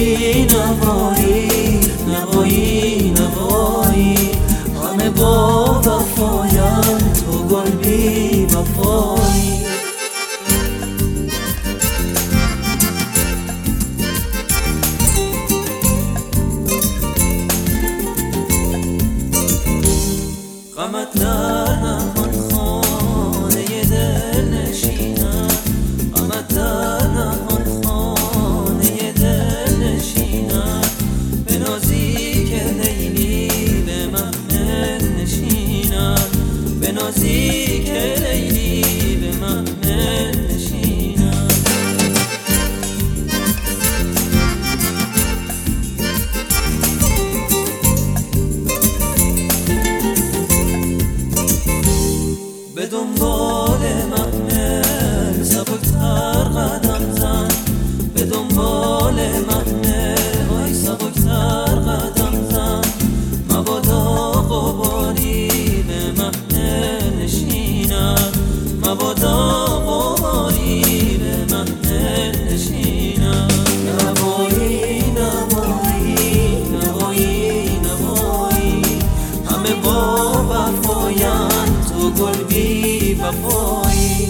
نوایی نوایی نوایی نوایی، همه با وفاین تو گل بی وفایی. غمت در نهان خانه دل نشینم، غمت در نهان خانه دل نشینم، به نازی که لیلی به محمل نشینم، به نازی که لیلی به محمل نشینم. به دنبال محمل سبکتر قدم زن، به دنبال محمل وای سبکتر قدم زن، مبادا غباری به محمل نشیند، مبادا غباری به محمل نشیند. نوایی نوایی نوایی نوایی، همه با وفاین تو گل بی وفایی.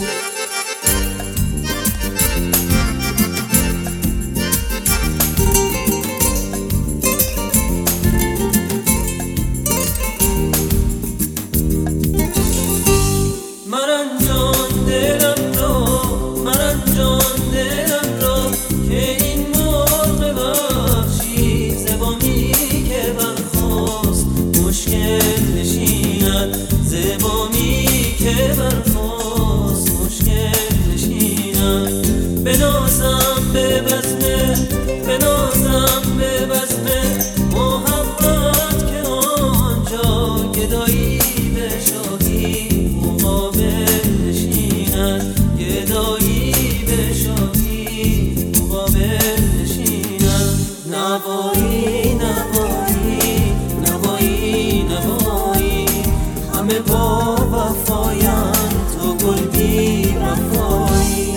مرنجان دلم رو، مرنجان دلم رو، که این مرغ وحشی زبامی که برخاست مشکل نشیند، زبامی که برخاست مشکل نشیند. بنازم به بزمه، بنازم به بزمه محبت که آنجا گدایی به شاهی مقابل نشیند، گدایی به شاهی مقابل نشیند. نوایی نوایی نوایی نوایی، همه با وفاین تو گل بی وفایی.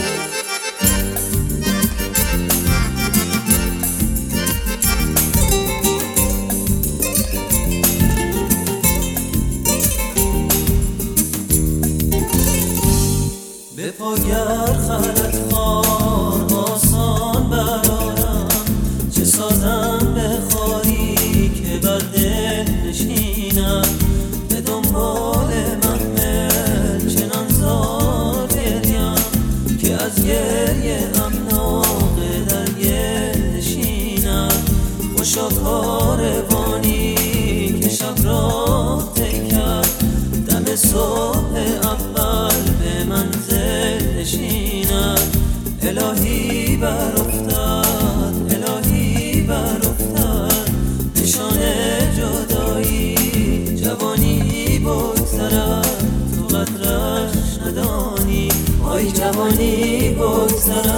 به پاگر خلط خار آسان برارم، چه سازم به خاری که بر دل نشینم، به دنبال محمل چنان زار بریم که از گریه امناقه در گل نشینم. خوشا کاروانی که شب راه طی کرد، دم صبح اول به منزل نشیند. الهی برافتد، الهی برافتد نشان جدایی، جوانی بگذرد تو قدرش ندانی، آی جوانی بگذرد